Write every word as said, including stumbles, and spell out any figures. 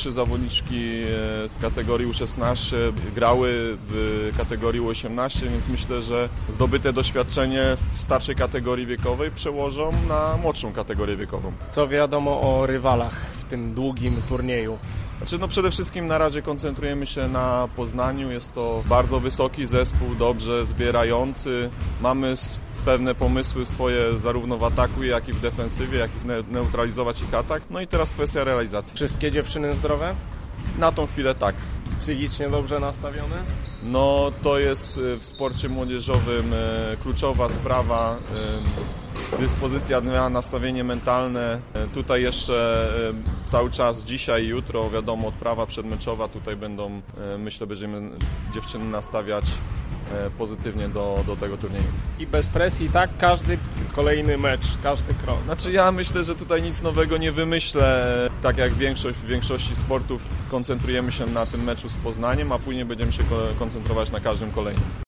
trzy zawodniczki z kategorii U szesnaście grały w kategorii U osiemnaście, więc myślę, że zdobyte doświadczenie w starszej kategorii wiekowej przełożą na młodszą kategorię wiekową. Co wiadomo o rywalach w tym długim turnieju? Znaczy, no przede wszystkim na razie koncentrujemy się na Poznaniu. Jest to bardzo wysoki zespół, dobrze zbierający. Mamy pewne pomysły swoje zarówno w ataku, jak i w defensywie, jak i neutralizować ich atak. No i teraz kwestia realizacji. Wszystkie dziewczyny zdrowe? Na tą chwilę tak. Psychicznie dobrze nastawione? No to jest w sporcie młodzieżowym kluczowa sprawa. Dyspozycja dnia, nastawienie mentalne. Tutaj jeszcze cały czas dzisiaj i jutro, wiadomo, odprawa przedmeczowa. Tutaj będą, myślę, będziemy dziewczyny nastawiać pozytywnie do, do tego turnieju. I bez presji, tak? Każdy kolejny mecz, każdy krok. Znaczy ja myślę, że tutaj nic nowego nie wymyślę. Tak jak większość, w większości sportów koncentrujemy się na tym meczu z Poznaniem, a później będziemy się koncentrować na każdym kolejnym.